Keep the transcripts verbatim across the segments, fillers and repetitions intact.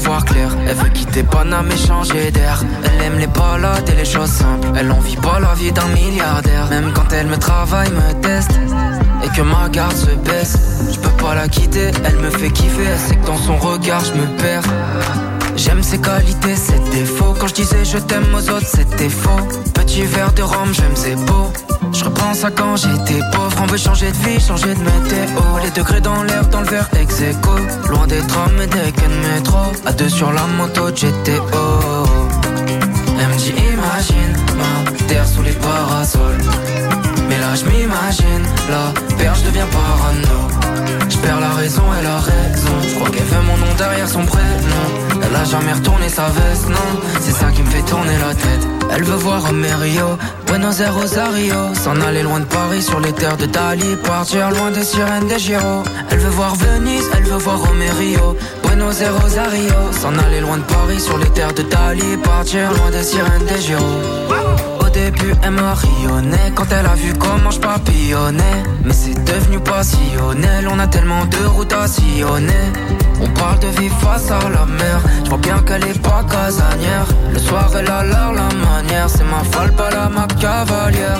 voir clair. Elle veut quitter Paname et changer d'air. Elle aime les balades et les choses simples. Elle en vit pas la vie d'un milliardaire. Même quand elle me travaille, me teste et que ma garde se baisse, je peux pas la quitter, elle me fait kiffer. Elle sait que dans son regard je me perds. J'aime ses qualités, ses défauts. Quand je disais je t'aime aux autres, c'était faux. Petit verre de rhum, j'aime ses beaux. Je repense à quand j'étais pauvre. On veut changer de vie, changer de météo. Les degrés dans l'air, dans le verre ex aequo. Loin des trams et des quais de métro. À deux sur la moto de G T O. Elle me dit imagine ma terre sous les parasols. Mais là je m'imagine, la perche devient parano. Je perds la raison, elle a raison. Je crois qu'elle veut mon nom derrière son prénom. Elle a jamais retourné sa veste, non. C'est ça qui me fait tourner la tête. Elle veut voir Rio, Buenos Aires, Rosario. S'en aller loin de Paris sur les terres de Dali. Partir loin des sirènes des Giro. Elle veut voir Venise, elle veut voir Rio, Buenos Aires, Rosario. S'en aller loin de Paris sur les terres de Dali. Partir loin des sirènes des Giro. Au début elle m'a rayonné quand elle a vu comment je papillonnais. Mais c'est devenu passionnel, on a tellement de routes à sillonner. On parle de vivre face à la mer. Je vois bien qu'elle est pas casanière. Le soir elle a l'air la manière. C'est ma folle, pas la ma cavalière.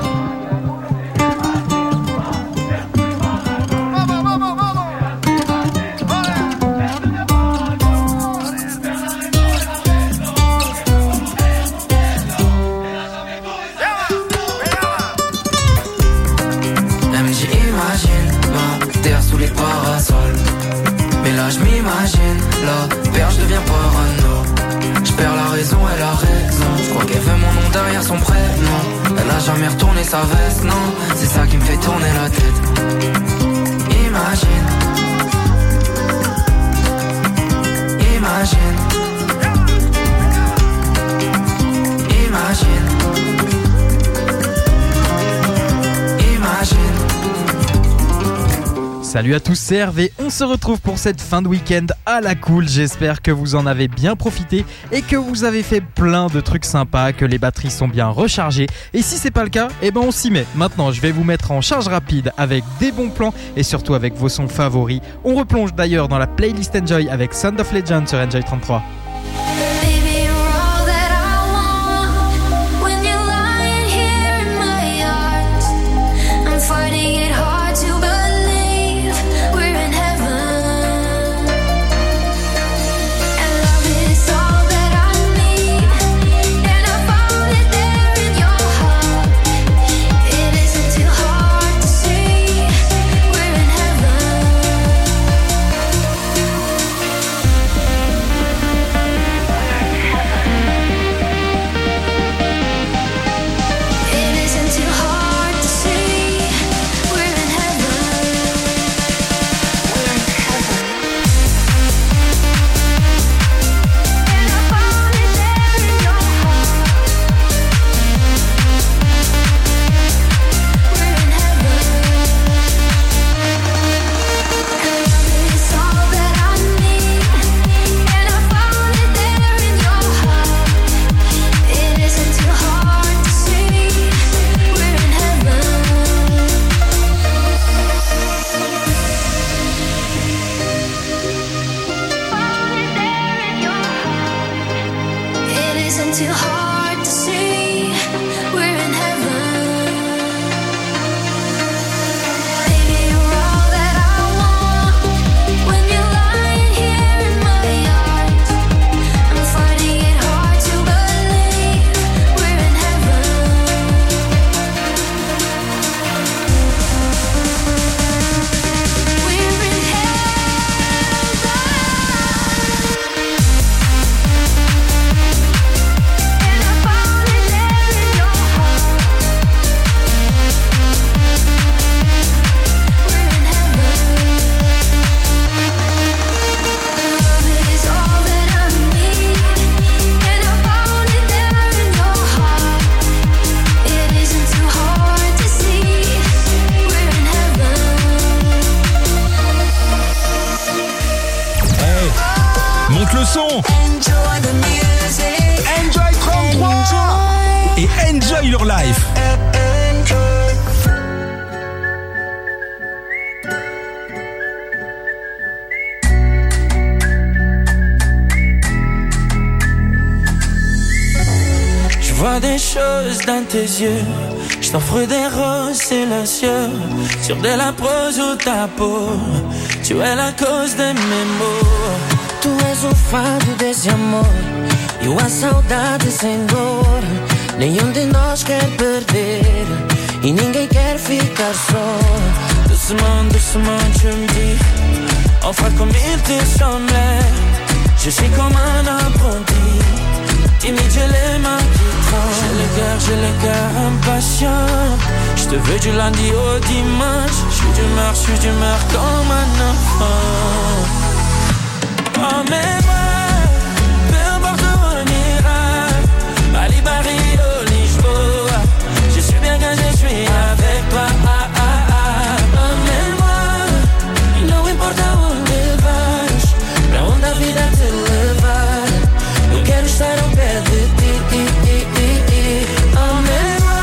Je m'imagine, la perche devient parano. Je perds la raison, elle a raison. Je crois qu'elle veut mon nom derrière son prénom. Elle a jamais retourné sa veste, non. C'est ça qui me fait tourner la tête. Imagine. Imagine. Imagine. Imagine. Salut à tous, c'est Hervé, on se retrouve pour cette fin de week-end à la cool. J'espère que vous en avez bien profité et que vous avez fait plein de trucs sympas, que les batteries sont bien rechargées. Et si c'est pas le cas, eh ben on s'y met. Maintenant je vais vous mettre en charge rapide avec des bons plans et surtout avec vos sons favoris. On replonge d'ailleurs dans la playlist Enjoy avec Sound of Legend sur Enjoy trente-trois. Enjoy trente-trois et enjoy your life. vois des choses dans tes yeux. Je t'offre des roses silencieux sur de la prose ou ta peau. Tu es la cause de mes maux. Tu és o fado desse amor e a saudade sem dor. Nenhum de nós quer perder e ninguém quer ficar só. Doucement, doucement tu me dis, on fera comme il te semblait. Je suis comme un apprenti, timide j'ai les mains qui tremblent. J'ai le cœur, j'ai le cœur impatient. Je te veux du lundi au dimanche. Je suis d'humeur, je suis d'humeur comme un enfant. Emmène-moi, peu importe où on ira, Bali, Barrio, Lisboa. Je suis bien quand je suis avec toi. Ah, ah, ah. Emmène-moi, e não importa onde vais, pra onde a vida te levar. Eu quero estar ao pé de ti. Emmène-moi,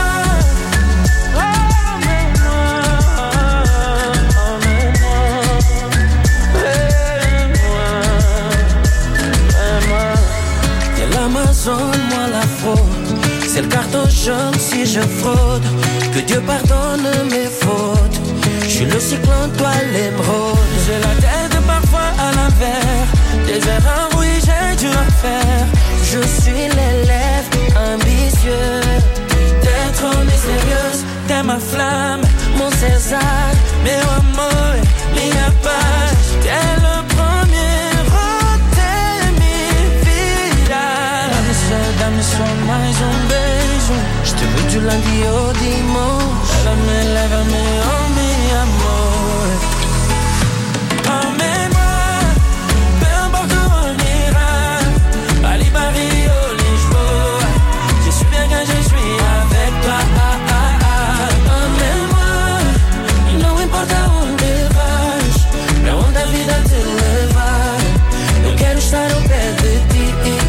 moi la faute, c'est le carton jaune si je fraude. Que Dieu pardonne mes fautes. Je suis le cyclone, toi l'émeraude. J'ai la tête parfois à l'envers, des erreurs oui j'ai dû en faire. Je suis l'élève ambitieux, t'es trop mystérieuse, t'es ma flamme, mon César, meu amor, minha paz. T'es le premier, oh t'es mi vida. Dá-me só mais um beijo. Je te veux du lundi au dimanche. Lève-me, lève-me, oh mi amor. Emmène-moi, peu importe où on ira, Bali, Barrio, Lisboa. Je suis bien quand je suis avec toi. Ah, ah, ah. Emmène-moi, e não importa onde vais, pra onde a vida te levar. Eu quero estar ao pé de ti.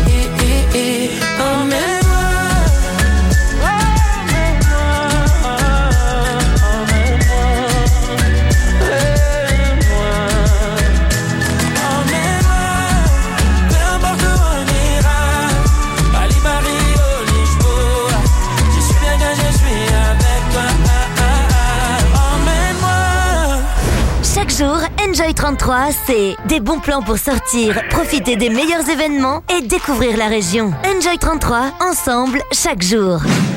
Enjoy trente-trois, c'est des bons plans pour sortir, profiter des meilleurs événements et découvrir la région. Enjoy trente-trois, ensemble, chaque jour.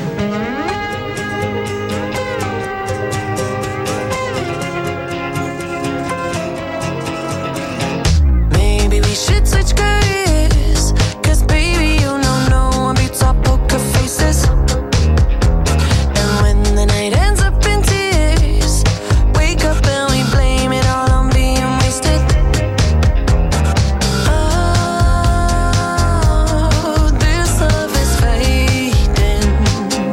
Maybe we should switch careers, 'cause baby you know no one beats our poker faces. And when the night ends up in tears, wake up and we blame it all on being wasted. Oh, this love is fading.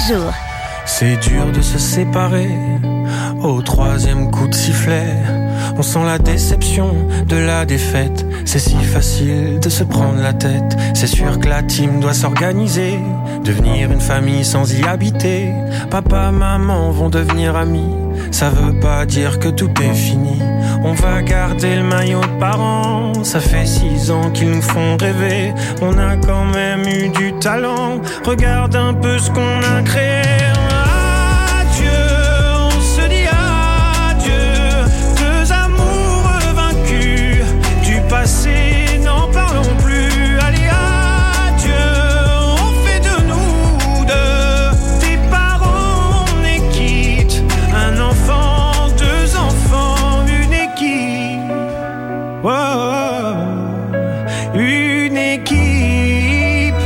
jour. C'est dur de se séparer au troisième coup de sifflet. On sent la déception de la défaite. C'est si facile de se prendre la tête. C'est sûr que la team doit s'organiser, devenir une famille sans y habiter. Papa, maman vont devenir amis. Ça veut pas dire que tout est fini. On va garder le maillot de parents. Ça fait six ans qu'ils nous font rêver. On a quand même eu du talent. Regarde un peu ce qu'on a créé. Passé, n'en parlons plus. Allez, adieu, on fait de nous deux des parents, on est quitte. Un enfant, deux enfants, une équipe. Oh, oh, oh, une équipe.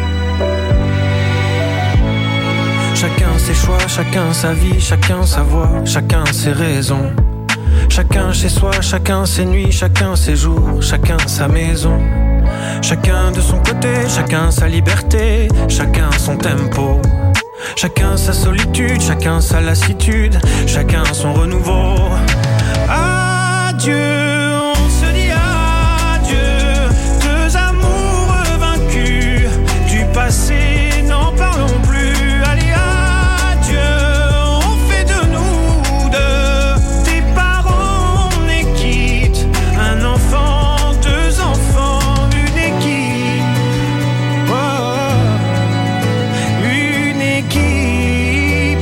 Chacun ses choix, chacun sa vie, chacun sa voix, chacun ses raisons. Chacun chez soi, chacun ses nuits, chacun ses jours, chacun sa maison. Chacun de son côté, chacun sa liberté, chacun son tempo. Chacun sa solitude, chacun sa lassitude, chacun son renouveau. Adieu, on se dit adieu, deux amoureux vaincus du passé, n'en parlons plus. Allez, adieu, on fait de nous deux des parents, on est quitte. Un enfant, deux enfants, une équipe. Oh, oh, une équipe.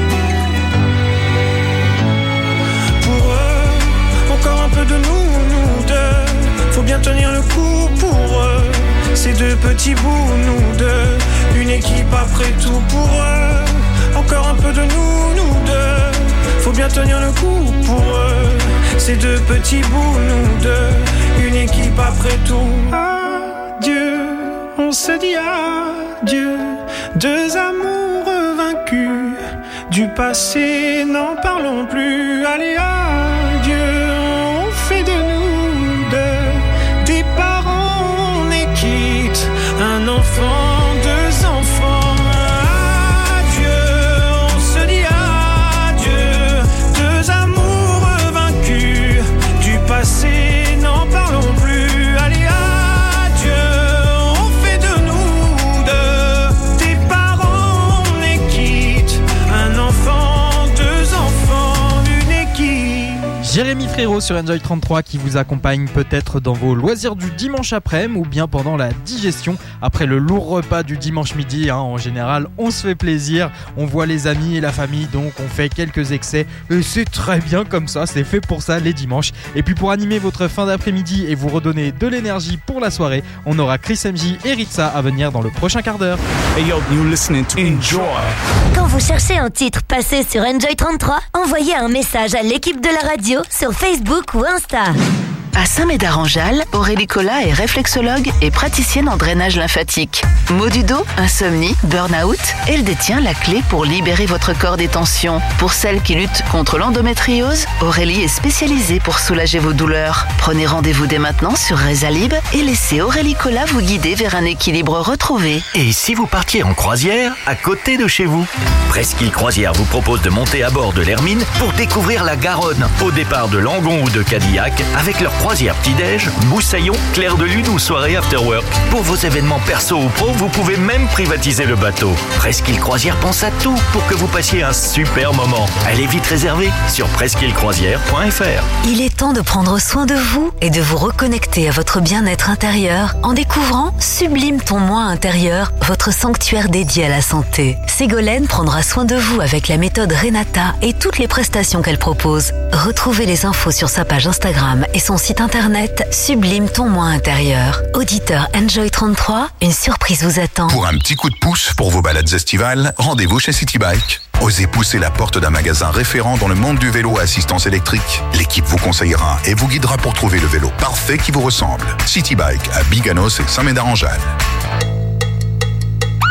Pour eux, encore un peu de nous, nous deux. Faut bien tenir le coup pour eux. Ces deux petits bouts, nous deux. Une équipe après tout pour eux. Encore un peu de nous, nous deux. Faut bien tenir le coup pour eux. Ces deux petits bouts, nous deux. Une équipe après tout. Adieu, on se dit adieu. Deux amoureux vaincus du passé, n'en parlons plus. Allez, adieu, on fait de nous deux des parents, on est quitte. Un enfant, deux enfants. Adieu, on se dit adieu. Deux amoureux vaincus du passé, n'en parlons plus. Allez, adieu, on fait de nous deux des parents, on est quitte. Un enfant, deux enfants, une équipe. Jérémy Frérot sur Enjoy trente-trois qui vous accompagne peut-être dans vos loisirs du dimanche après-midi ou bien pendant la digestion après le lourd repas du dimanche midi. Hein, en général, on se fait plaisir, on voit les amis et la famille, donc on fait quelques excès et c'est très bien comme ça, c'est fait pour ça les dimanches. Et puis pour animer votre fin d'après-midi et vous redonner de l'énergie pour la soirée, on aura Chris M J et Ritza à venir dans le prochain quart d'heure. Hey yo, you listening to Enjoy. Quand vous cherchez un titre passé sur Enjoy trente-trois, envoyez un message à l'équipe de la radio sur Facebook ou Insta. À Saint-Médard-en-Jalles, Aurélie Collat est réflexologue et praticienne en drainage lymphatique. Maux du dos, insomnie, burn-out, elle détient la clé pour libérer votre corps des tensions. Pour celles qui luttent contre l'endométriose, Aurélie est spécialisée pour soulager vos douleurs. Prenez rendez-vous dès maintenant sur Rezalib et laissez Aurélie Collat vous guider vers un équilibre retrouvé. Et si vous partiez en croisière à côté de chez vous? Presqu'île Croisière vous propose de monter à bord de l'Hermine pour découvrir la Garonne au départ de Langon ou de Cadillac avec leur croisière petit-déj, Moussaillon, Clair de Lune ou soirée after-work. Pour vos événements perso ou pro, vous pouvez même privatiser le bateau. Presqu'île Croisière pense à tout pour que vous passiez un super moment. Elle est vite réservée sur presqu'île croisière point f r. Il est temps de prendre soin de vous et de vous reconnecter à votre bien-être intérieur en découvrant Sublime ton moi intérieur, votre sanctuaire dédié à la santé. Ségolène prendra soin de vous avec la méthode Renata et toutes les prestations qu'elle propose. Retrouvez les infos sur sa page Instagram et son site internet Sublime ton moi intérieur. Auditeur Enjoy trente-trois, une surprise vous attend. Pour un petit coup de pouce pour vos balades estivales, rendez-vous chez City Bike. Osez pousser la porte d'un magasin référent dans le monde du vélo à assistance électrique. L'équipe vous conseillera et vous guidera pour trouver le vélo parfait qui vous ressemble. City Bike à Biganos et Saint-Médard-en-Jalles. Alerte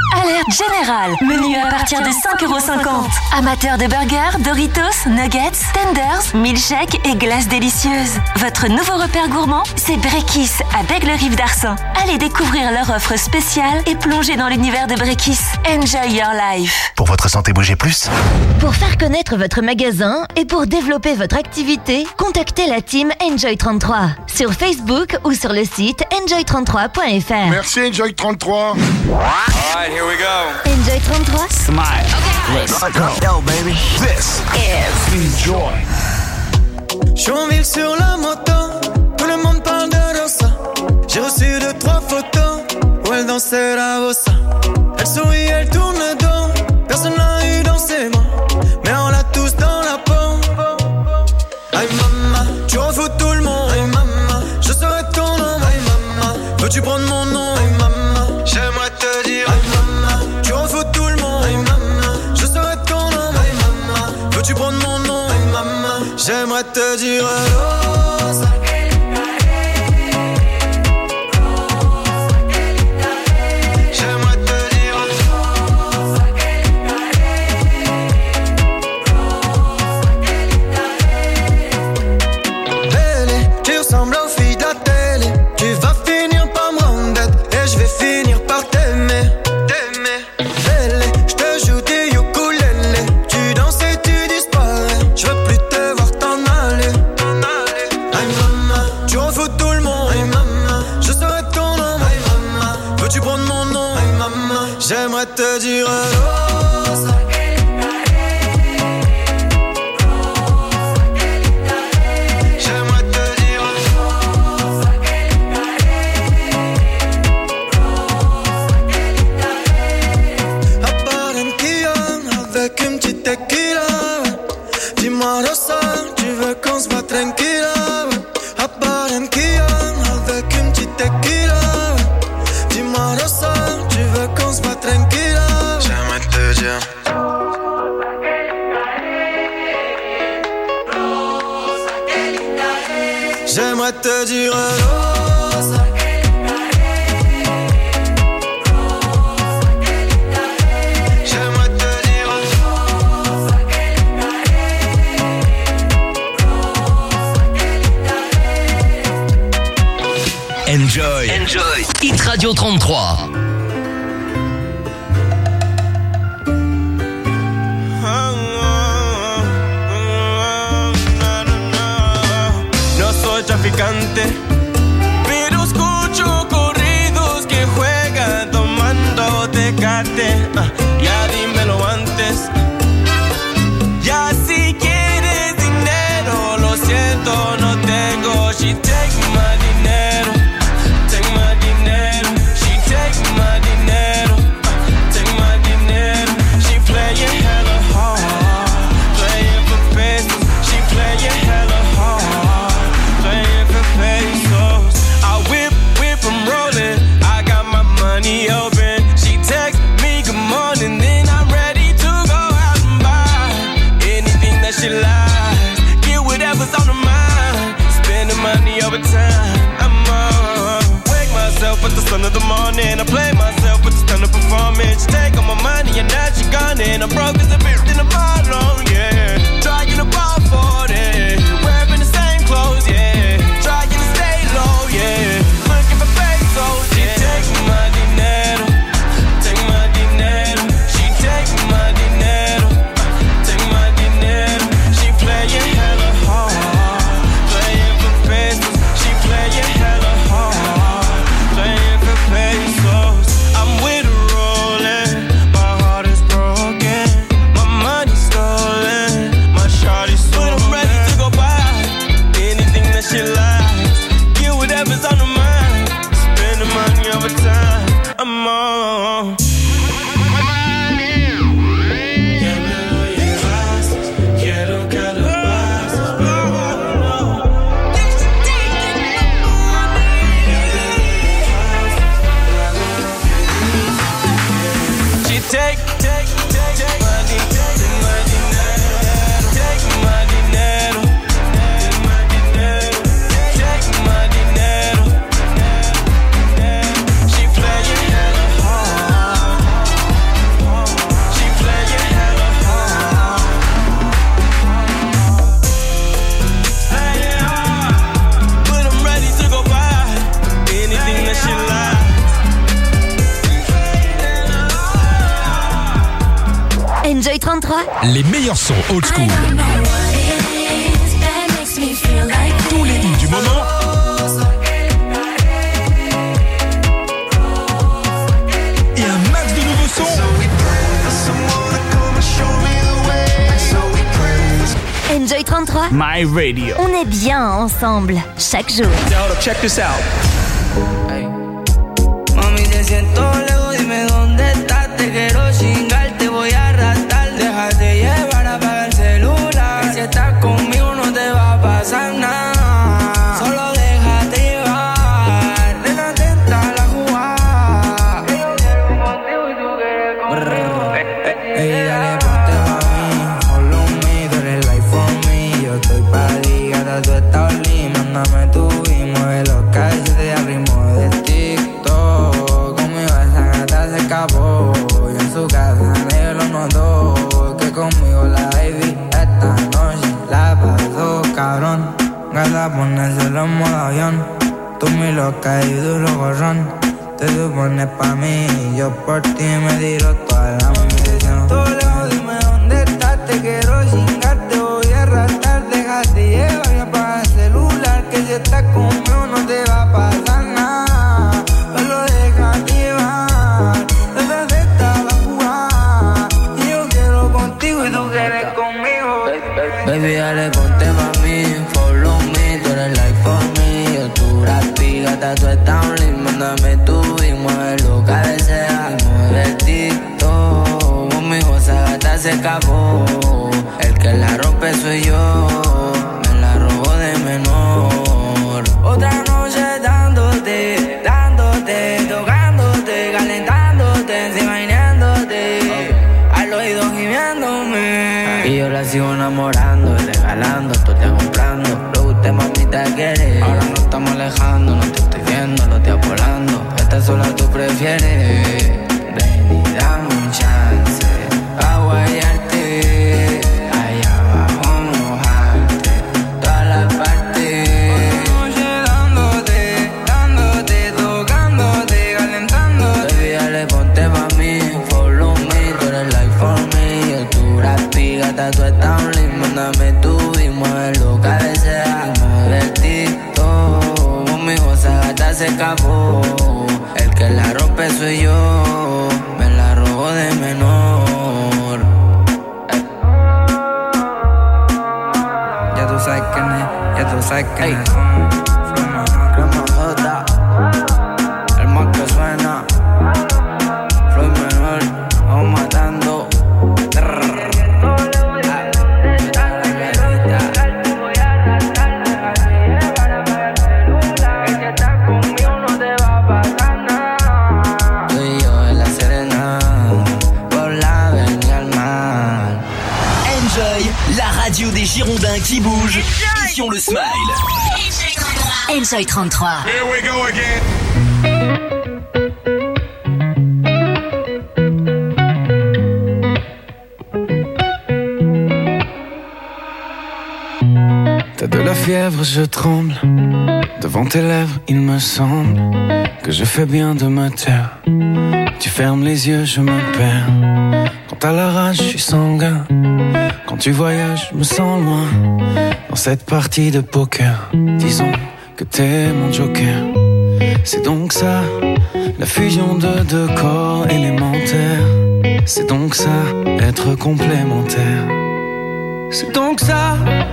Général, menu à partir de cinq euros cinquante. Amateurs de burgers, Doritos, nuggets, tenders, milkshakes et glaces délicieuses. Votre nouveau repère gourmand, c'est Brekis à Bègle-Rive d'Arcin. Allez découvrir leur offre spéciale et plonger dans l'univers de Brekis. Enjoy your life. Pour votre santé, bougez plus. Pour faire connaître votre magasin et pour développer votre activité, contactez la team Enjoy trente-trois sur Facebook ou sur le site enjoy trente-trois point f r. Merci Enjoy trente-trois. Alright, here we go. Enjoy trente-trois. Smile. Okay. Let's go. Yo, baby. This is Enjoy. Chonville sur la moto, tout le monde parle de Rosa. J'ai reçu deux, trois photos où elle dansait la bossa. Elle sourit, elle tourne le dos, personne n'a eu dans ses mains, mais on l'a tous dans la peau. Aïe maman, tu refous tout le monde. Aïe maman, je serai ton nom. Aïe maman, veux-tu prendre mon nom? Aïe maman, j'aimerais te dire. Aïe maman, tu refous tout le monde. Aïe maman, je serai ton nom. Aïe maman, veux-tu prendre mon nom? Aïe maman, j'aimerais te dire. Rosa. J'aimerais te dire Rosa. J'aimerais te dire Rosa. À Barranquilla, avec une petite tequila. Dis-moi Rosa, tu veux qu'on se voit tranquilla. À Barranquilla, avec une petite tequila. Dis-moi Rosa, tu veux qu'on se voit tranquilla. J'aimerais te dire. J'aimerais te dire Rosa. J'aimerais te dire Enjoy. Enjoy. Hit Radio trente-trois. Traficante, pero escucho corridos que juegan tomando Tecate. Uh, ya dímelo antes. Ya si quieres dinero, lo siento, no tengo. She take my dinero, take my dinero. She take my dinero, uh, take my dinero. She playing hella hard, playing for pesos. She playing hella hard. Pesos. I whip, whip, I'm rolling. I got my money open. She texts me good morning, then I'm ready to go out and buy anything that she likes. Get whatever's on her mind. Spending money over time. I'm on. Wake myself at the sun of the morning. I play myself with the stunning performance. She take all my money and now she gone. And I'm broke as a bitch in a bottle, yeah. Trying to ball for it. Wearing the same clothes, yeah. Trying to stay low, yeah. Looking for pesos, yeah. She take my dinero, take my dinero. She take my dinero, take my dinero. She playing hella hard, playing for pesos. She playing hella hard, playing for pesos. I'm with her rolling, my heart is broken. My trente-trois. Les meilleurs sons old school. Tous les hits du moment. Et un max de nouveaux sons. Enjoy trente-trois. My radio. On est bien ensemble, chaque jour. Check this out. Hey. Mami, te siento lejos, dime dónde estás. Te quiero chingar, te voy a arrastrar. Déjate llevar, apaga el celular. Que si estás conmigo no te va a pasar nada. Solo déjate llevar. Ven atenta a la jugada. Que yo quiero contigo y tú quieres conmigo. Ey, dale, ponte pa' mí. Follow me, tú eres life for me. Yo estoy pa' ti, gata, tú estás oli. Mándame tu y mueve los calles de ritmo de TikTok. Conmigo esa gata se escapó. Yo en su casa negro lo notó. Que conmigo la baby esta noche la pasó cabrón. Gata, ponérselo en modo avión. Tú mi loca y duro gorrón. Te supones pa' mí y yo por ti me tiro toda la munición. Todo lejos, dime dónde estás. Te quiero chingar, te voy a arrastrar. Déjate llevar y apaga el celular. Que si estás conmigo no te va a pasar nada. Solo déjate llevar. Desde esta la jugada. Y yo quiero contigo y tú quieres conmigo. Baby, dale, ponte pa' mí. Follow me, tú eres like for me. Yo tu rapi, gata, tú estás un link. Mándame tu y mueve lo que desea. Y mueve el TikTok. Conmigo esa gata se escapó. El que la rompe soy yo. Me la robó de menor. Otra noche dándote, dándote, tocándote, calentándote, enseñándote, al oído gimiéndome. Y yo la sigo enamorando y regalando, tú te comprando. Lo que usted mamita quiere. Ahora no estamos alejando, no te estoy viendo, lo estoy apolando. Esta sola tú prefieres. Ven y dame un chance a guayarte. Allá abajo mojarte toda la parte. Oye, dándote, dándote, tocándote, calentándote. Baby, dale, ponte pa' mí. Follow me, tú eres like for me. Yo tu rapi, gata, tú estás un link. Mándame tu y mueve lo que desea. Y mueve el TikTok. Conmigo esa gata se escapó. El que la rompe soy yo. Me la robó de menor. Eh. Ya tú sabes quién es, ya tú sabes quién es. Crema J, el más que suena. Floyd menor, vamos matando. Radio des Girondins qui bougent, Mission le Smile. Enjoy trente-trois. Here we go again. T'as de la fièvre, je tremble. Devant tes lèvres, il me semble que je fais bien de me taire. Tu fermes les yeux, je me perds. Quand t'as la rage, je suis sanguin. Quand tu voyages, je me sens loin. Dans cette partie de poker, disons que t'es mon joker. C'est donc ça, la fusion de deux corps élémentaires. C'est donc ça, être complémentaire. C'est donc ça,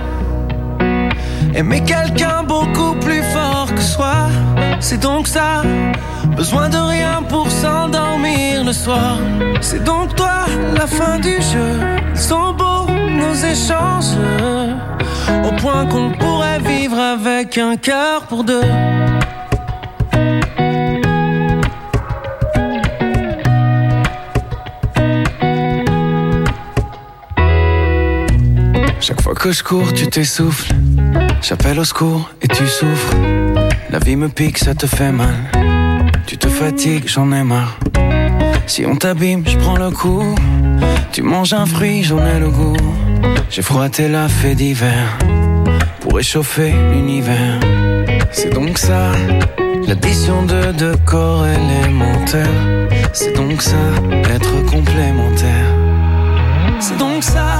aimer quelqu'un beaucoup plus fort que soi. C'est donc ça, besoin de rien pour s'endormir le soir. C'est donc toi, la fin du jeu. Ils sont beaux nos échanges, au point qu'on pourrait vivre avec un cœur pour deux. Chaque fois que je cours, tu t'essouffles. J'appelle au secours et tu souffres. La vie me pique, ça te fait mal. Tu te fatigues, j'en ai marre. Si on t'abîme, je prends le coup. Tu manges un fruit, j'en ai le goût. J'ai froissé la fée d'hiver pour réchauffer l'univers. C'est donc ça, l'addition de deux corps élémentaires. C'est donc ça, être complémentaire. c'est donc ça.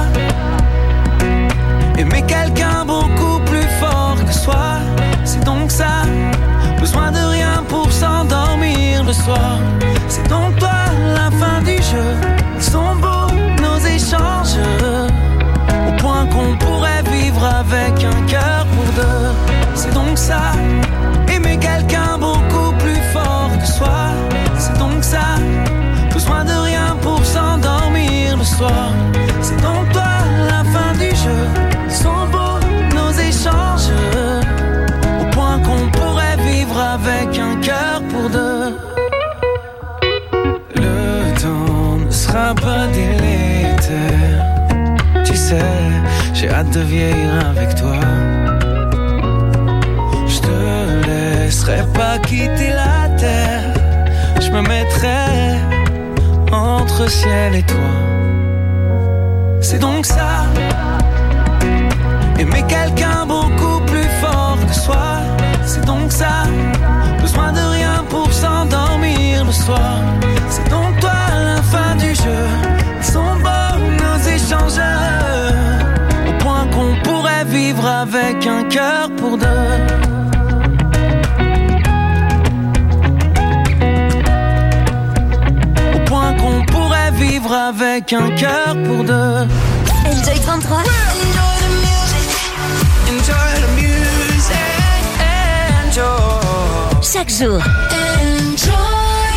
Aimer quelqu'un beaucoup plus fort que soi, c'est donc ça. Besoin de rien pour s'endormir le soir, c'est donc toi la fin du jeu. Ils sont beaux nos échanges, au point qu'on pourrait vivre avec un cœur pour deux. C'est donc ça. Aimer quelqu'un beaucoup plus fort que soi, c'est donc ça. Besoin de rien pour s'endormir le soir, c'est donc toi la fin du jeu. Ils sont beaux nos échanges, au point qu'on pourrait vivre avec un cœur pour deux. Le temps ne sera pas délétère, tu sais, j'ai hâte de vieillir avec toi. Je te laisserai pas quitter la terre, je me mettrai entre ciel et toi. C'est donc ça. Aimer quelqu'un beaucoup plus fort que soi, c'est donc ça. Besoin de rien pour s'endormir le soir, c'est donc toi la fin du jeu. Ils sont beaux nos échanges, au point qu'on pourrait vivre avec un cœur pour deux. Au point qu'on pourrait vivre avec un cœur pour deux. Enjoy trente-trois. Enjoy the music, enjoy. Chaque jour. Enjoy.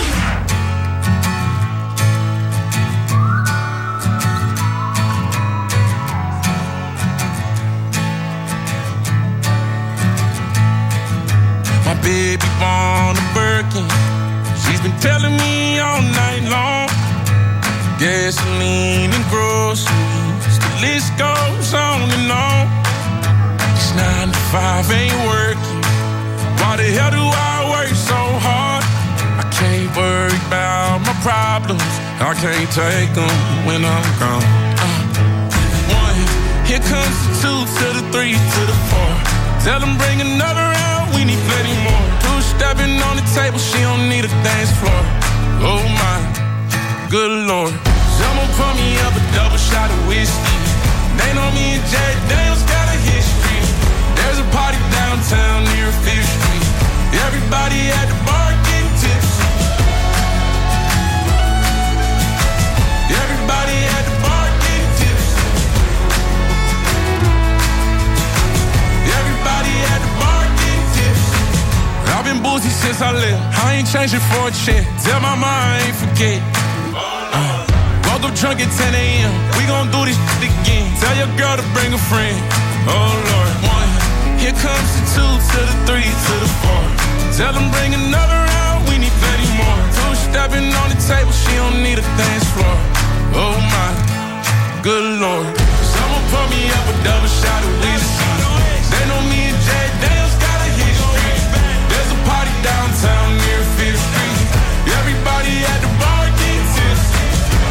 My baby born a Birkin, she's been telling me all night long. Gasoline and groceries, the list goes on and on. This nine to five ain't working, why the hell do I work so hard? I can't worry about my problems, I can't take them when I'm gone. uh. One, here comes the two to the three to the four. Tell them bring another round, we need plenty more. Two stepping on the table, she don't need a dance floor. Oh my, good lord. Someone pour me up a double shot of whiskey. They know me and Jack Daniels got a history. There's a party downtown near Fifth Street. Everybody at the bar getting tipsy. Everybody at the bar getting tipsy. Everybody at the bar getting tipsy. I've been boozy since I left, I ain't changing for a check. Tell my mom I ain't forget. uh. Woke up drunk at ten a.m. We gon' do this shit again. Tell your girl to bring a friend. Oh Lord. One, here comes the two to the three to the four. Tell them bring another round, we need plenty more. Two stepping on the table, she don't need a dance floor. Oh my, good lord. Someone pour me up a double shot of whiskey. They know me and Jack Daniels got a history. There's a party downtown near Fifth Street. Everybody at the bar getting tipsy.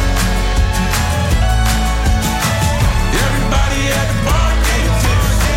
Everybody at the bar getting tipsy.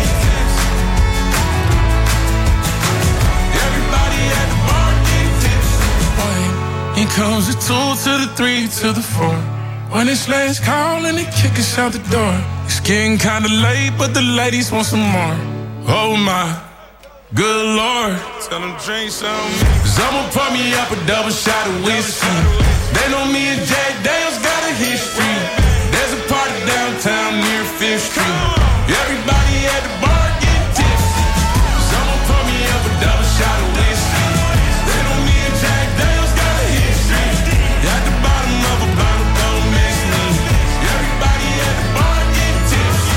Everybody at the bar getting tipsy. One, here comes the two to the three to the four. When it's last call and they kick us out the door. It's getting kinda late, but the ladies want some more. Oh my, good lord. Tell them drink some. Someone pour me up a double shot of whiskey. They know me and Jack Daniels got a history. There's a party downtown near Fifth Street. Everybody at the bar getting tipsy. Someone pour me up a double shot of whiskey. They know me and Jack Daniels got a history. At the bottom of a bottle, don't miss me. Everybody at the bar getting tipsy.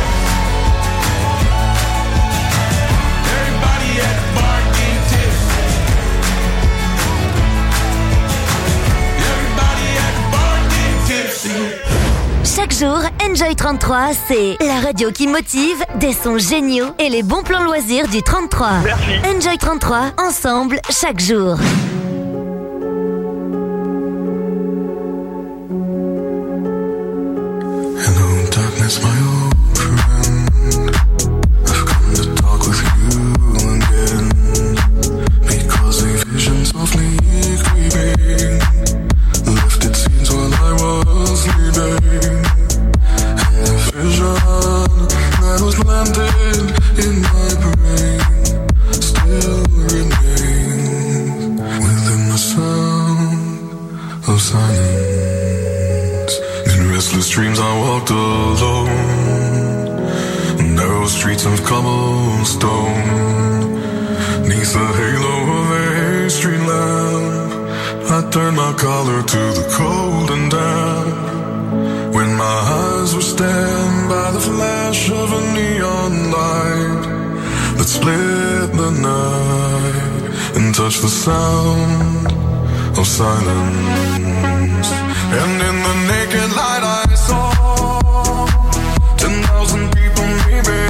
Everybody at the bar getting tipsy. Everybody at the bar getting tipsy. Chaque jour, Enjoy trente-trois, c'est la radio qui motive, des sons géniaux et les bons plans loisirs du trente-trois. Merci. Enjoy trente-trois, ensemble, chaque jour. Hello, darkness, my old friend. I've come to talk with you again. Because a vision softly creeping left its scenes while I was sleeping. was landed in my brain still remains within the sound of silence. In restless dreams I walked alone, narrow streets of cobblestone, neath the halo of a street lamp. I turned my collar to the cold and damp, when my eyes were stabbed by the flash of a neon light that split the night and touched the sound of silence. And in the naked light I saw ten thousand people maybe,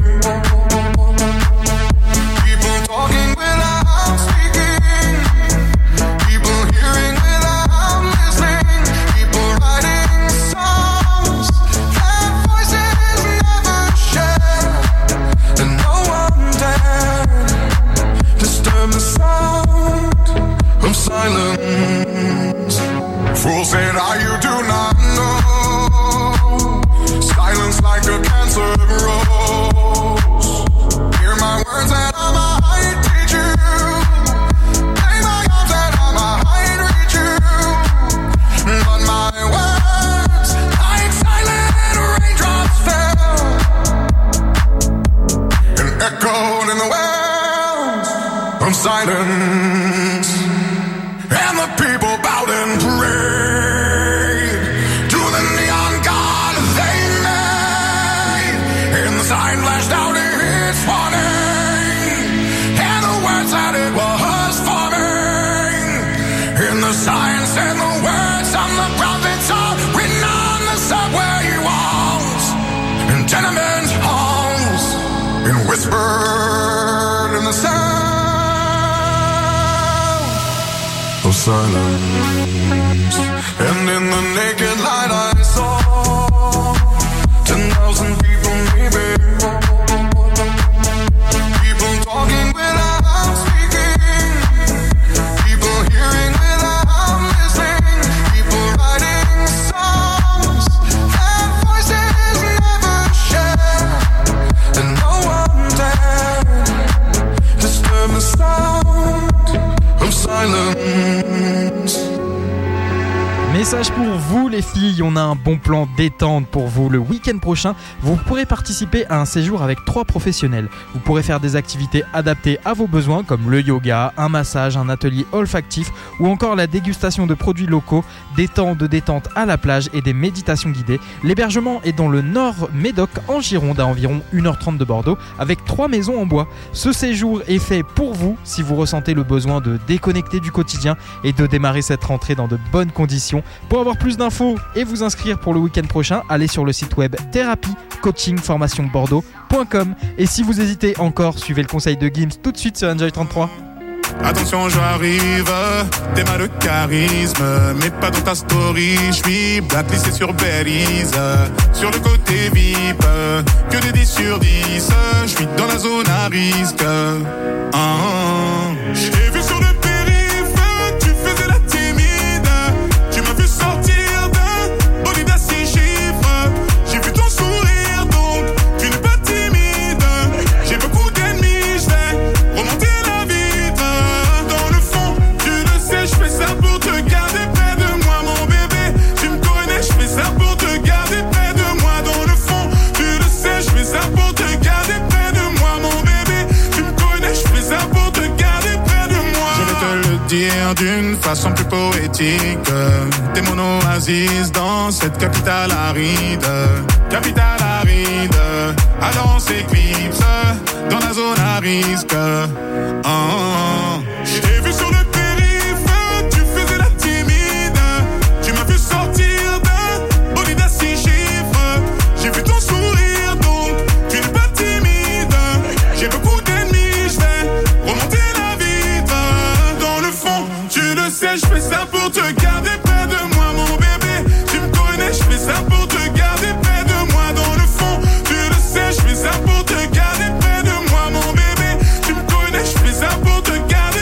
people talking without speaking, people hearing without listening, people writing songs that voices never share, and no one dared disturb the sound of silence. Fools said, "Ah, you do not know, silence like a cancer grows. Hear my words and I might teach you, lay my arms and I might reach you, but my words like silent raindrops fell and echoed in the wells of silence, and the people bowed and prayed to the neon god they made, and the sign flashed out its warning, and the words that it was forming, and the sign said the words on the prophets are written on the subway walls and tenement halls, and whispered in the sound of silence. And in the naked light I saw ten thousand people maybe, people talking without speaking, people hearing without listening, people writing songs that voices never share, and no one dared disturb the sound of silence. Message pour vous les filles, on a un bon plan détente pour vous. Le week-end prochain, vous pourrez participer à un séjour avec trois professionnels. Vous pourrez faire des activités adaptées à vos besoins comme le yoga, un massage, un atelier olfactif ou encore la dégustation de produits locaux, des temps de détente à la plage et des méditations guidées. L'hébergement est dans le Nord Médoc en Gironde à environ une heure trente de Bordeaux avec trois maisons en bois. Ce séjour est fait pour vous si vous ressentez le besoin de déconnecter du quotidien et de démarrer cette rentrée dans de bonnes conditions. Pour avoir plus d'infos et vous inscrire pour le week-end prochain, allez sur le site web thérapie coaching formation bordeaux point com. Et si vous hésitez encore, suivez le conseil de Gims tout de suite sur Enjoy trente-trois. Attention, j'arrive, t'es mal de charisme, mais pas dans ta story. J'suis blacklisté sur Belize, sur le côté V I P, que des dix sur dix. J'suis dans la zone à risque. Ah, j'ai vu sur le périph', tu faisais la timide. Tu m'as vu sortir d'un bolide à six chiffres. J'ai vu ton sourire, donc tu n'es pas timide. J'ai beaucoup d'ennemis, j'vais remonter la vitre. Dans le fond, tu le sais, j'fais ça pour te garder près de moi, mon bébé. Tu me connais, j'fais ça pour te garder près de moi. Dans le fond, tu le sais, j'fais ça pour te garder près de moi, mon bébé. Tu me connais, j'fais ça pour te garder près de moi. Je vais te le dire d'une façon plus poétique. T'es mon oasis dans cette capitale aride. Capitale aride, à danse éclipse, dans la zone à risque. Oh, oh. J'ai vu sur le périph', tu faisais la timide. Tu m'as vu sortir d'un bolide à six chiffres. J'ai vu ton sourire, donc tu n'es pas timide. J'ai beaucoup d'ennemis, j'vais remonter la vitre. Dans le fond, tu le sais, j'fais ça pour te garder près de moi, mon bébé. Tu me connais, j'fais ça pour te garder près de moi. Dans le fond, tu le sais, j'fais ça pour te garder près de moi, mon bébé. Tu me connais, j'fais ça pour te garder.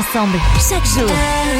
ensemble, chaque jour.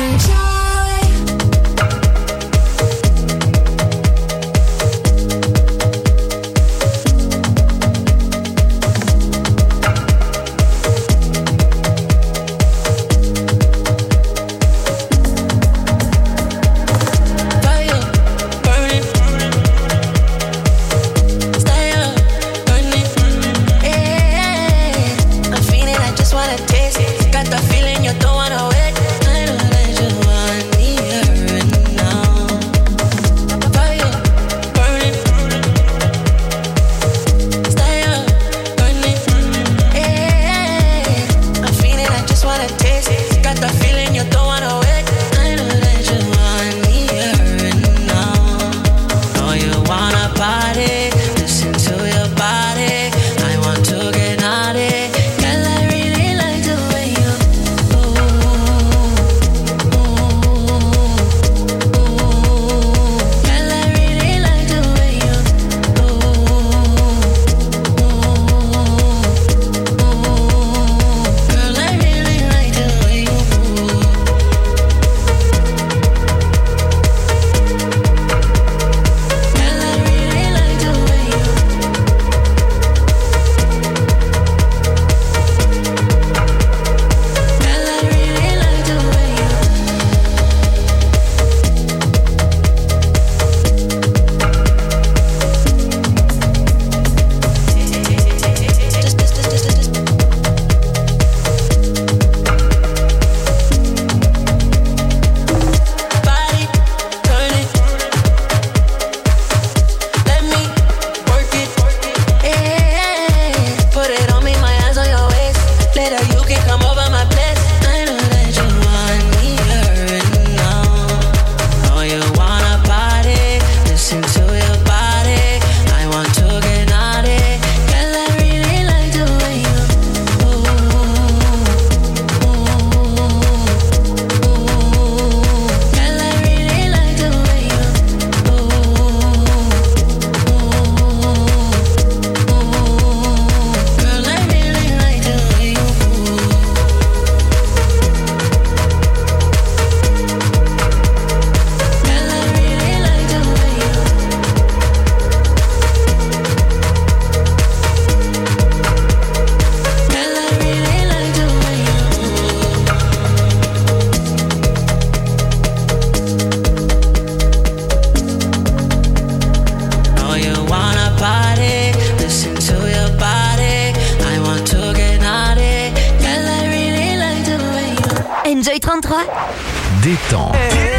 Enjoy trente-trois. Détente.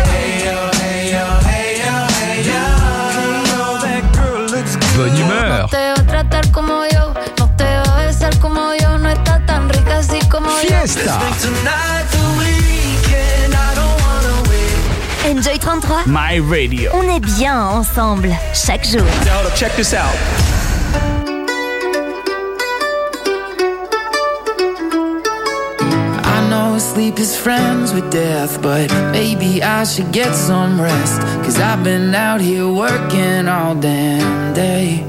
Bonne humeur. Fiesta. Enjoy trente-trois. My radio. On est bien ensemble, chaque jour. Now, check this out. Sleep is friends with death, but maybe I should get some rest, 'cause I've been out here working all damn day.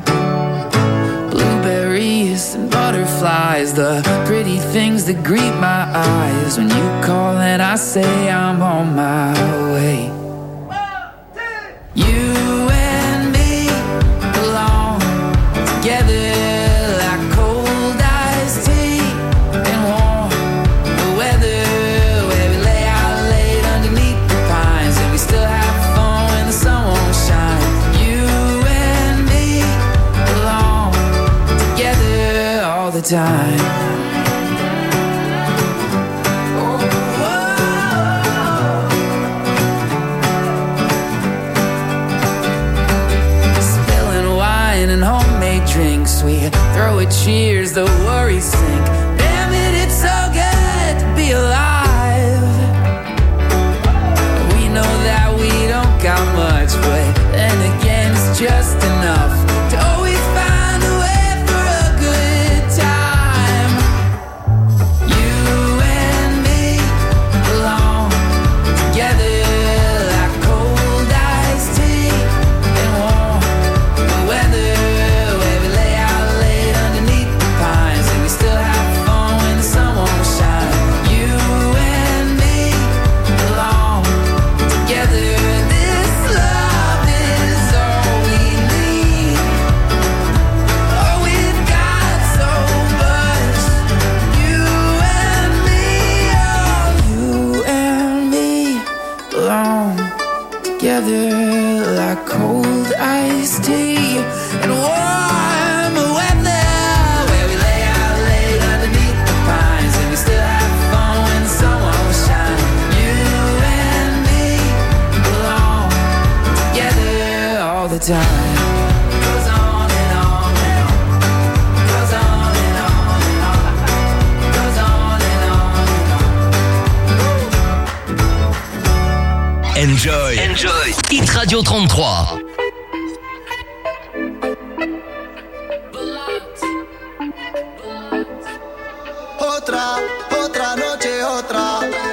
Blueberries and butterflies, the pretty things that greet my eyes when you call and I say I'm on my way. You and me belong together. Time. Spilling wine and homemade drinks, we throw a cheers, the worries sink. Damn it, it's so good to be alive. We know that we don't got much, but then again it's just enough to always find a way. Have time. Goes on and on and on. Goes on and on and on. Goes on and on and on. Enjoy. Enjoy. Hit Radio trente-trois. Otra, otra noche, otra.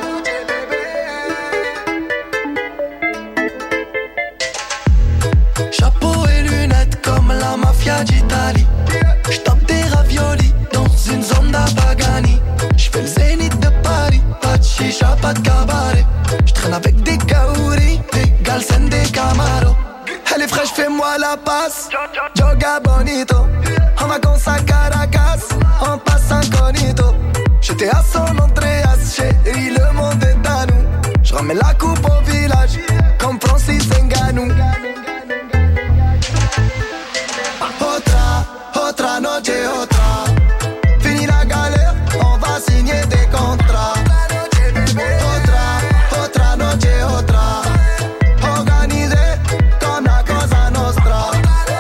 Chapeau et lunettes comme la mafia d'Italie. J'tape des raviolis dans une zone d'Apagani. J'fais le zénith de Paris, pas de chicha, pas de cabaret. J'traîne avec des kaouris, des galsen, des camaros. Elle est fraîche, fais-moi la passe. Joga bonito. En vacances à Caracas, on passe incognito. J'étais à San Andreas, chérie, le monde est à nous. J'ramène la coupe au village, comme Francis Ngannou. Otra, otra noche, otra. Fini la galère, on va signer des contrats. Otra, otra noche, otra. Organisé comme la Cosa Nostra.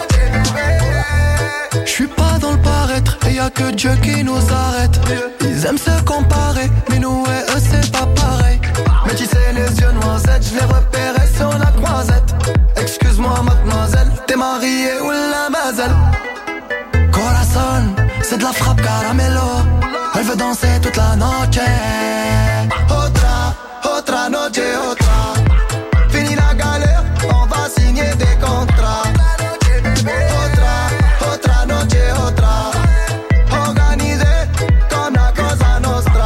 J'suis pas dans le paraître, et y'a que Dieu qui nous arrête. Ils aiment se comparer, mais nous et eux c'est pas pareil. Mais tu sais les yeux noisettes, je les repérais sur la croisette. Excuse-moi mademoiselle, t'es mariée ou la mazel. Corazon, c'est de la frappe caramello. Elle veut danser toute la noche. Otra, otra noche, otra. Fini la galère, on va signer des contrats. Otra, otra noche, otra. Organisé comme la Cosa Nostra.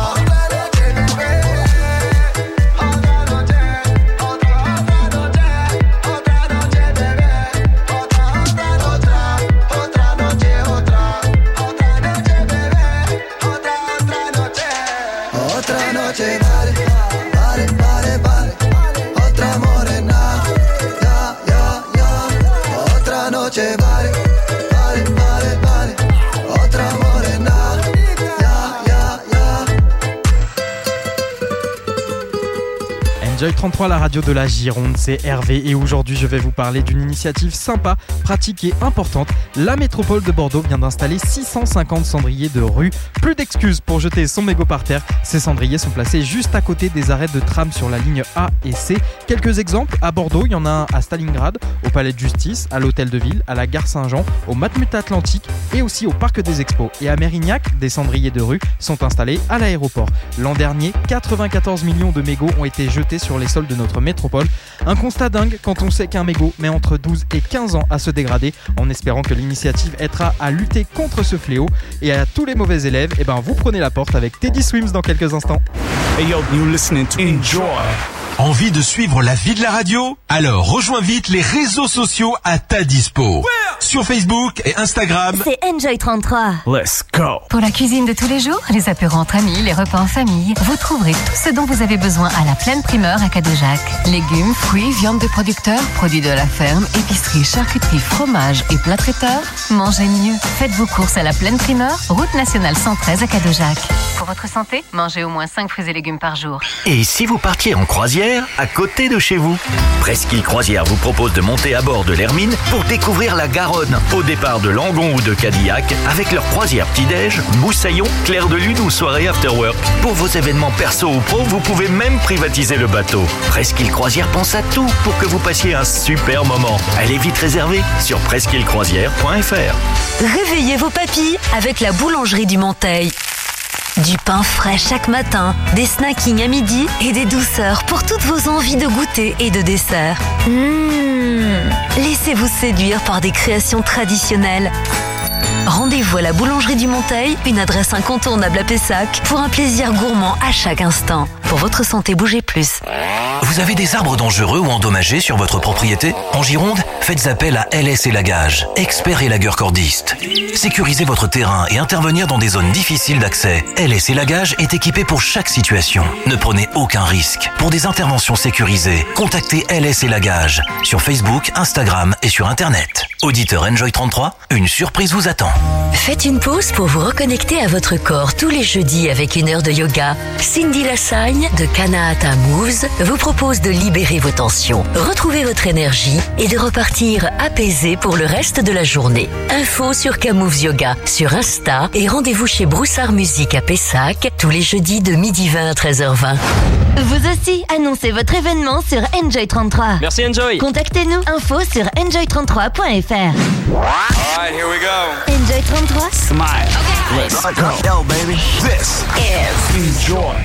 Otra noche, vale, vale, vale, vale. Otra morena, ya, ya, ya. Otra noche, vale, vale, vale, vale. Otra morena, ya, ya, ya. Enjoy trente-trois, la radio de la Gironde, c'est Hervé et aujourd'hui je vais vous parler d'une initiative sympa, pratique et importante. La métropole de Bordeaux vient d'installer six cent cinquante cendriers de rue. Plus d'excuses pour jeter son mégot par terre, ces cendriers sont placés juste à côté des arrêts de tram sur la ligne A et C. Quelques exemples, à Bordeaux, il y en a un à Stalingrad, au Palais de Justice, à l'Hôtel de Ville, à la Gare Saint-Jean, au Matmut Atlantique et aussi au Parc des Expos. Et à Mérignac, des cendriers de rue sont installés à l'aéroport. L'an dernier, quatre-vingt-quatorze millions de mégots ont été jetés sur les sols de notre métropole. Un constat dingue quand on sait qu'un mégot met entre douze et quinze ans à se dégrader, en espérant que l'initiative aidera à lutter contre ce fléau. Et à tous les mauvais élèves, eh ben vous prenez la porte avec Teddy Swims dans quelques instants. Hey yo, you listening to Enjoy. Envie de suivre la vie de la radio? Alors rejoins vite les réseaux sociaux à ta dispo. Sur Facebook et Instagram, C'est Enjoy trente-trois. Let's go. Pour la cuisine de tous les jours, les apéros entre amis, les repas en famille, vous trouverez tout ce dont vous avez besoin à la pleine primeur à Cadeaujac. Légumes, fruits, viande de producteurs, produits de la ferme, épicerie, charcuterie, fromage et plats traiteurs. Mangez mieux. Faites vos courses à la pleine primeur, route nationale cent treize à Cadeaujac. Pour votre santé, mangez au moins cinq fruits et légumes par jour. Et si vous partiez en croisière à côté de chez vous? Presqu'île Croisière vous propose de monter à bord de l'Hermine pour découvrir la Garonne au départ de Langon ou de Cadillac avec leur croisière petit-déj, Moussaillon, Clair de Lune ou soirée after-work. Pour vos événements perso ou pro, vous pouvez même privatiser le bateau. Presqu'île Croisière pense à tout pour que vous passiez un super moment. Elle est vite réservée sur presqu'île croisière point f r. Réveillez vos papilles avec la boulangerie du Monteil. Du pain frais chaque matin, des snackings à midi et des douceurs pour toutes vos envies de goûter et de dessert. Mmh. Laissez-vous séduire par des créations traditionnelles. Rendez-vous à la boulangerie du Monteil, une adresse incontournable à Pessac, pour un plaisir gourmand à chaque instant. Pour votre santé, bougez plus. Vous avez des arbres dangereux ou endommagés sur votre propriété? En Gironde, faites appel à L S Élagage, experts élagueurs cordistes. Sécurisez votre terrain et intervenir dans des zones difficiles d'accès. L S Élagage est équipé pour chaque situation. Ne prenez aucun risque. Pour des interventions sécurisées, contactez L S Élagage sur Facebook, Instagram et sur Internet. Auditeur Enjoy trente-trois, une surprise vous attend. Faites une pause pour vous reconnecter à votre corps tous les jeudis avec une heure de yoga. Cindy Lassagne ligne de Kanahata Moves vous propose de libérer vos tensions, retrouver votre énergie et de repartir apaisé pour le reste de la journée. Info sur K-Moves Yoga sur Insta et rendez-vous chez Broussard Musique à Pessac tous les jeudis de midi vingt à treize heures vingt. Vous aussi, annoncez votre événement sur Enjoy trente-trois. Merci Enjoy. Contactez-nous, info sur enjoy trente-trois point f r. Alright, here we go. Enjoy trente-trois. Smile. Okay. Let's go. Yo, baby. This is Enjoy.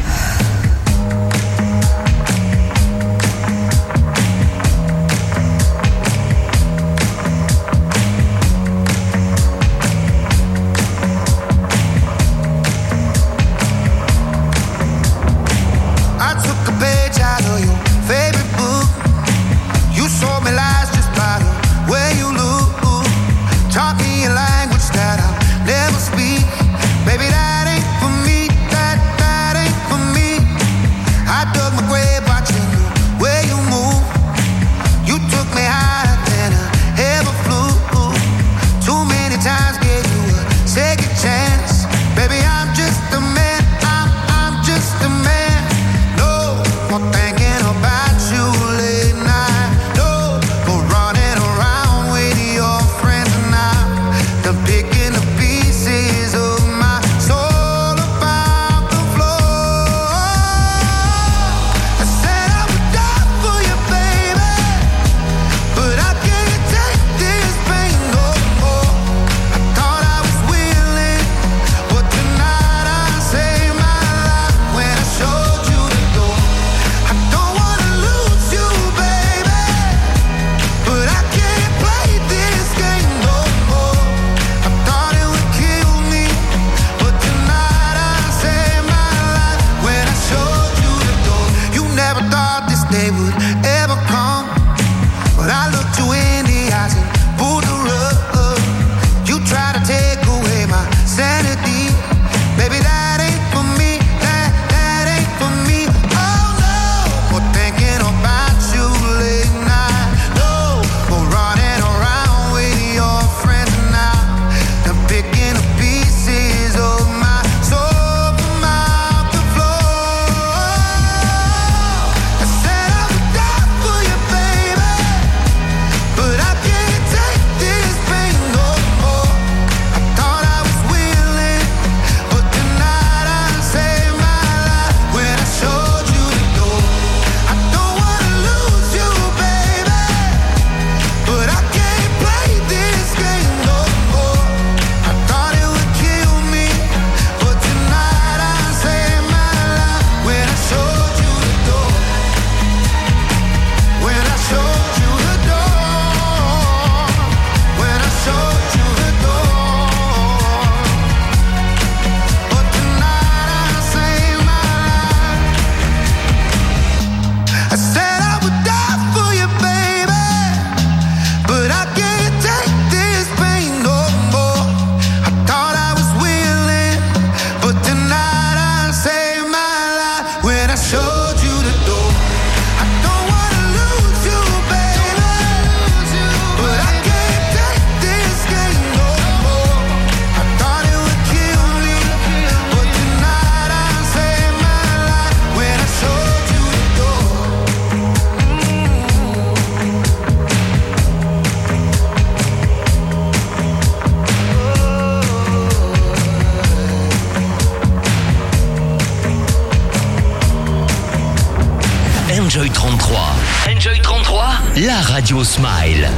Enjoy trente-trois. Enjoy trente-trois, la radio Smile.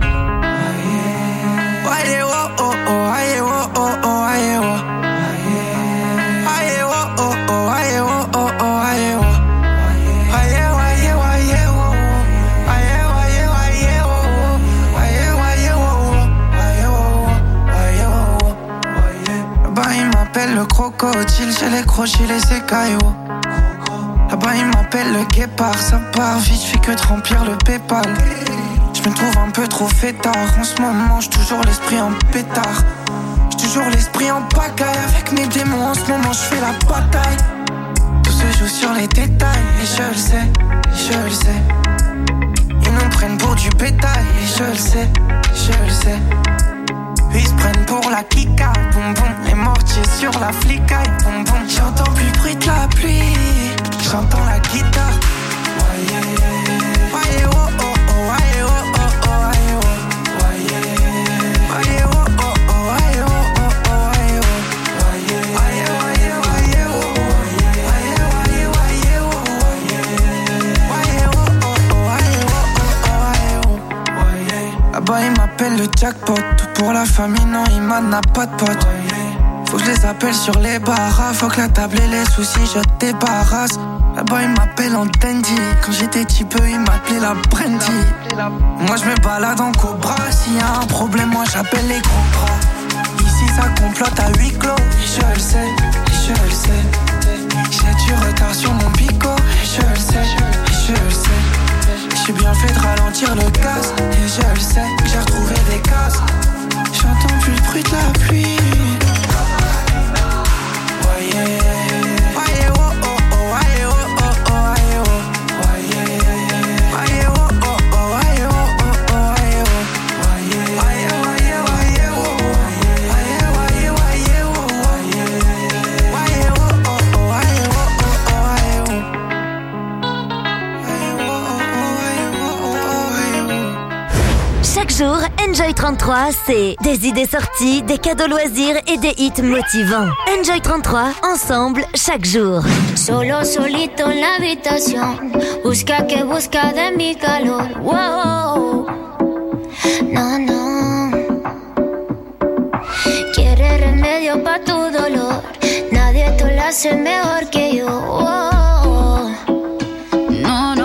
Le crocodile, j'ai les crochets, les écailles. Là-bas il m'appelle le guépard. Ça part vite, je fais que de remplir le Paypal. Je me trouve un peu trop fêtard. En ce moment, j'ai toujours l'esprit en pétard. J'ai toujours l'esprit en pagaille. Avec mes démons, en ce moment, je fais la bataille. Tout se joue sur les détails. Et je le sais, je le sais. Ils nous prennent pour du bétail. Et je le sais, je le sais. Ils se prennent pour la kika, boum boum. Les mortiers sur la flicaille, boum boum. J'entends plus le bruit de la pluie. j'entends la guitare. Waye, waye, oh, oh, oh, waye, oh, oh, oh, waye, oh. Waye, waye, oh, oh, oh, waye, oh, oh, oh, waye, oh. Waye, waye, waye, waye, oh. Waye, waye, waye, oh. Waye, oh, oh, oh, waye, oh, oh, oh, waye, oh. Là-bas il m'appelle le jackpot. Tout pour la famille, non, il m'en a pas de pote. Faut que je les appelle sur les barras. Faut que la table et les soucis, je débarrasse. Là-bas, il m'appelle en dandy. Quand j'étais petit peu, il m'appelait la brandy. Moi, je me balade en cobra. S'il y a un problème, moi, j'appelle les gros bras. Ici, ça complote à huis clos. Je le sais, je le sais. J'ai du retard sur mon pico. Je le sais, je le sais. J'ai bien fait de ralentir le gaz. Et je le sais, j'ai retrouvé des cases. J'entends plus le bruit de la pluie. Waye, waye, oh, oh, oh, waye, oh, oh, oh, waye, oh. Waye, waye, oh, oh, oh, waye, oh, oh, oh, waye, oh. Waye, waye, waye, waye, oh. Waye, waye, waye, oh. Waye, oh, oh, oh, waye, oh, oh, oh, waye, oh. Waye, oh, oh, oh, waye, oh. Chaque jour, Enjoy trente-trois, c'est des idées sorties, des cadeaux loisirs et des hits motivants. Enjoy trente-trois, ensemble, chaque jour. Solo, solito en la habitación, busca que busca de mi calor. Wow, no, no. Quiere remedio pa' tu dolor, nadie te lo hace mejor que yo. Wow. No,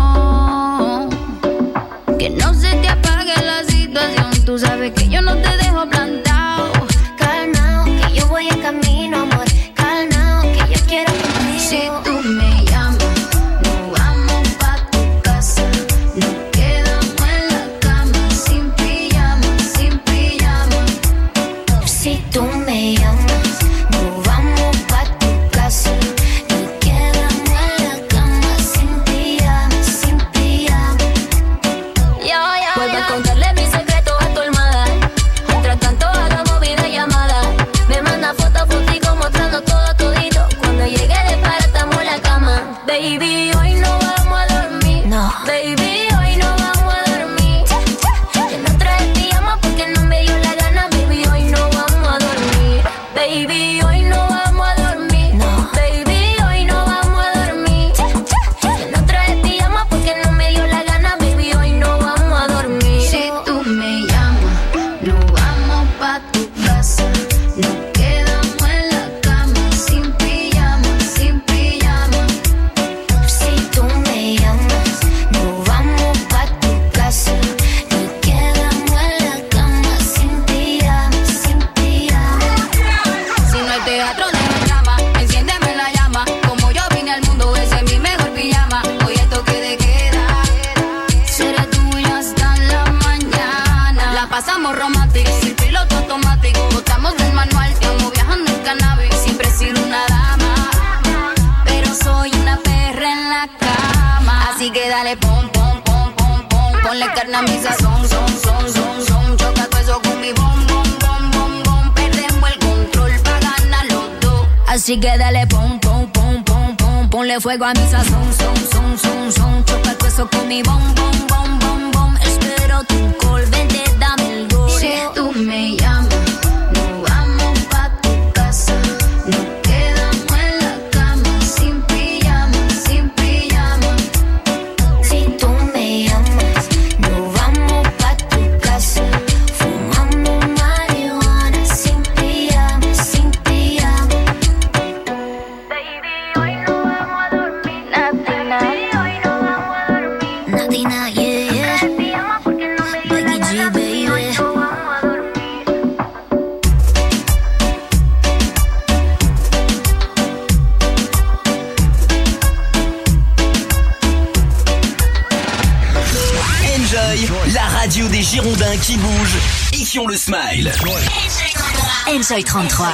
no, que no se te apague la situación. Tú sabes que yo no te dejo plantado. Calmao, que yo voy en camino, amor. Calmao, que yo quiero contigo. Si tú me llamas, nos vamos pa' tu casa. Nos quedamos en la cama, sin pijama, sin pijama. Si tú me llamas, nos vamos pa' tu casa. Nos quedamos en la cama, sin pijama, sin pijama. Yo, yo, vuelve a contarle mi secreto a tu almohada. Mientras tanto hagamos videollamada. Me manda fotos, fotico mostrando todo todito. Cuando llegue de para estamos en la cama. Baby, hoy no vamos a dormir. No. Baby, hoy no vamos a dormir. Que no trae pijama porque no me dio la gana. Baby, hoy no vamos a dormir. Baby, hoy no vamos a dormir. No. Baby, hoy no vamos a dormir. Que no trae pijama porque no me dio la gana. Baby, hoy no vamos a dormir. Si tú me llamas, nos vamos pa' tu casa. Nos quedamos en la cama, sin pijama, sin pijama. Si tú me llamas, nos vamos pa' tu casa. Nos quedamos en la cama, sin pijama, sin pijama. Si no hay teatro, no drama. Enciéndeme la llama. Como yo vine al mundo, ese es mi mejor pijama. Hoy es toque de queda. Seré tuya hasta la mañana. La pasamos romántica, sin piloto automático. Botamos del manual, estamos viajando en cannabis. Siempre he sido una dama, pero soy una perra en la cama. Así que dale pom, pom, pom, pom, pom. Ponle carne a mi sazón, son, son, son, son. Choca todo eso con mi bom, bom, bom, bom, bom. Perdemos el control pa' ganar los dos. Así que dale pom, pom, pom, pom, pom. Ponle fuego a mi sazón, son, son, son, son. Choca todo eso con mi bom, bom, bom, bom, bom. Espero tu call, vente, dame el gol. Si tú me llamas, nos vamos pa' tu casa. Nos quedamos en la cama, sin pijama, sin pijama. Si tú me llamas, nos vamos pa' tu casa. Fumamos marihuana, sin pijama, sin pijama. Baby, hoy no vamos a dormir. Natina, hoy no vamos a dormir. Natina, yeah, yeah. Becky G, baby. Enjoy, la radio des Girondins qui bougent et qui ont le smile. Enjoy trente-trois.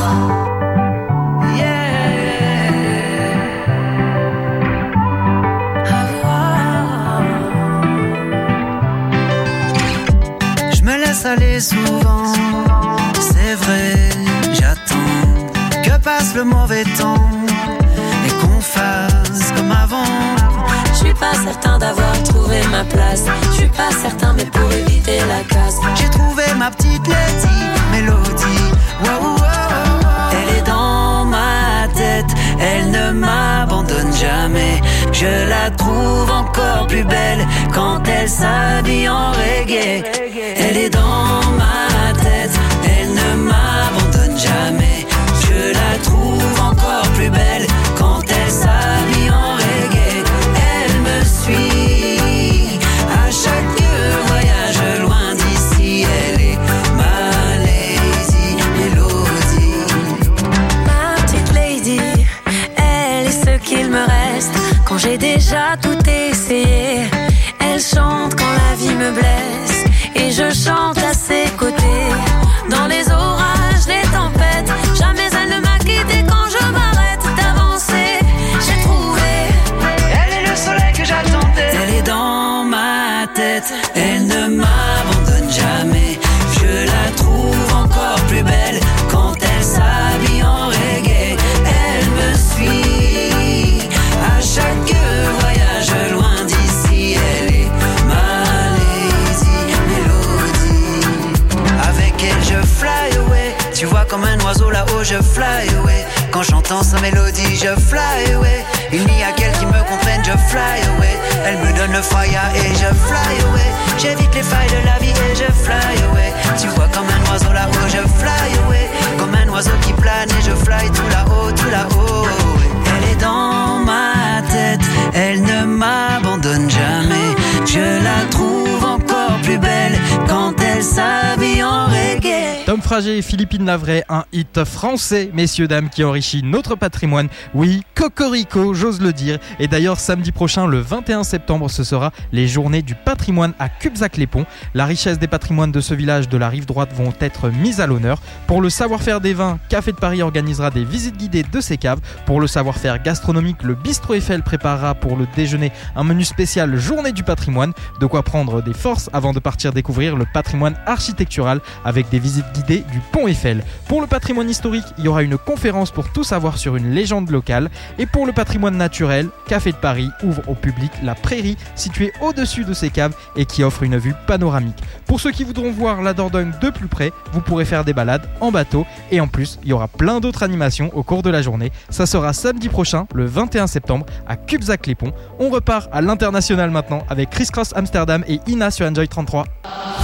Je me laisse aller souvent, c'est vrai, j'attends que passe le mauvais temps et qu'on fasse pas certain d'avoir trouvé ma place. Je suis pas certain, mais pour éviter la casse, j'ai trouvé ma petite Lady Mélodie. Wow, wow, wow. Elle est dans ma tête, elle ne m'abandonne jamais. Je la trouve encore plus belle quand elle s'habille en reggae. Elle est dans ma tête, elle ne m'abandonne jamais. Je la trouve encore plus belle quand elle s'habille en reggae. Elle me suit à chaque voyage loin d'ici. Elle est ma Lady Mélodie. Ma petite Lady, elle est ce qu'il me reste quand j'ai déjà tout essayé. Elle chante quand la vie me blesse et je chante à ses côtés. Dans les orages, les tempêtes, jamais elle ne m'a quitté quand je m'arrête d'avancer. J'ai trouvé, elle est le soleil que j'attendais. Elle est dans ma tête, elle ne m'abandonne jamais. Je la trouve encore plus belle quand elle s'habille en reggae. Elle me suit à chaque voyage loin d'ici. Elle est ma Lady Mélodie. Avec elle je fly away. Tu vois comme un oiseau là-haut je fly away. Quand j'entends sa mélodie je fly away. Il n'y a qu'elle qui me comprenne, je fly away. Elle me donne le fire et je fly away. J'évite les failles de la vie et je fly away. Tu vois comme un oiseau là-haut je fly away. Comme un oiseau qui plane et je fly tout là-haut, tout là-haut. Elle est dans ma tête, elle ne m'abandonne jamais. Je la trouve encore plus belle quand elle s'habille en reggae. Tom Frager et Philippine Lavray, un hit français, messieurs, dames, qui enrichit notre patrimoine. Oui, cocorico, j'ose le dire. Et d'ailleurs, samedi prochain, le vingt et un septembre, ce sera les journées du patrimoine à Cubzac-les-Ponts. La richesse des patrimoines de ce village de la rive droite vont être mises à l'honneur. Pour le savoir-faire des vins, Café de Paris organisera des visites guidées de ses caves. Pour le savoir-faire gastronomique, le Bistrot Eiffel préparera pour le déjeuner un menu spécial journée du patrimoine. De quoi prendre des forces avant de partir découvrir le patrimoine architectural avec des visites guidée du Pont Eiffel. Pour le patrimoine historique, il y aura une conférence pour tout savoir sur une légende locale. Et pour le patrimoine naturel, Café de Paris ouvre au public la prairie située au-dessus de ses caves et qui offre une vue panoramique. Pour ceux qui voudront voir la Dordogne de plus près, vous pourrez faire des balades en bateau et en plus, il y aura plein d'autres animations au cours de la journée. Ça sera samedi prochain, le vingt et un septembre, à Cubzac-les-Ponts. On repart à l'international maintenant avec Chris Cross Amsterdam et Ina sur Enjoy trente-trois.